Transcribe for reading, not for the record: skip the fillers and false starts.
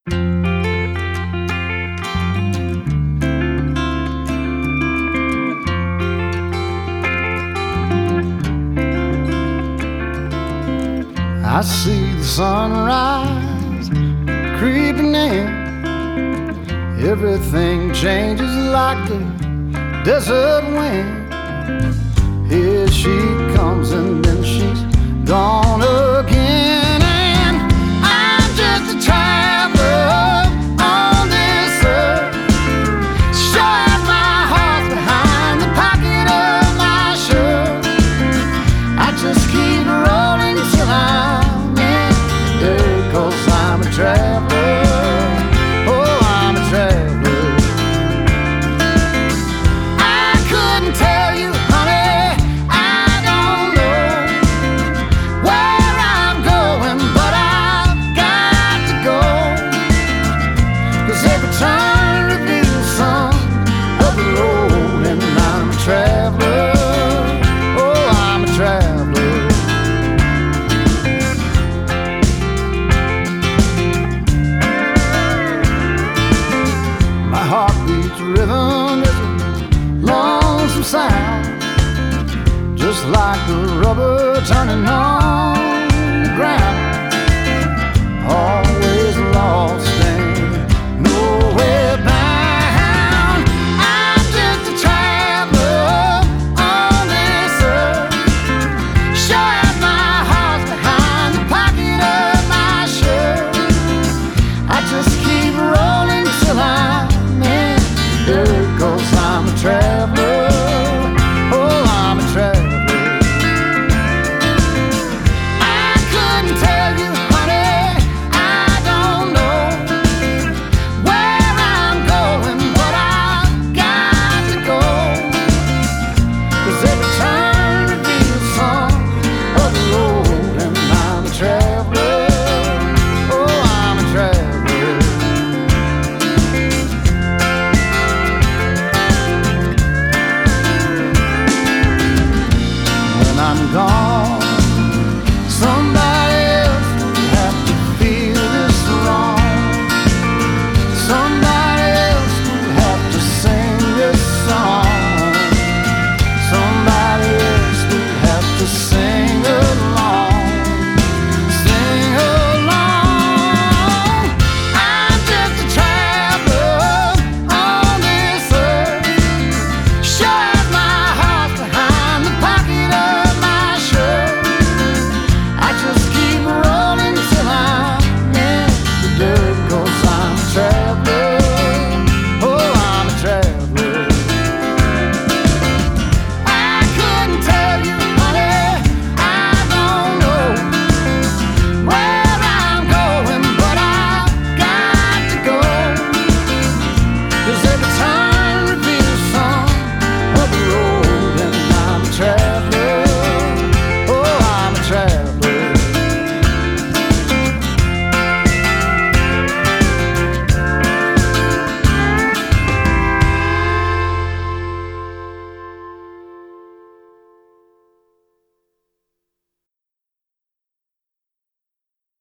I see the sunrise creeping in. Everything changes like the desert wind. Here she comes and then she's gone again. And I'm just a traveler on this earth. Sure as my heart's behind the pocket of my shirt. I just keep rolling till I'm in the dirt, 'cause I'm a traveler. Oh, I'm a traveler. I couldn't tell you, honey, I don't know where I'm going, but I've got to go. 'Cause every turn reveals some of the road, and I'm a traveler. Oh, I'm a traveler. My heartbeat's rhythm is a lonesome sound, just like the rubber turning on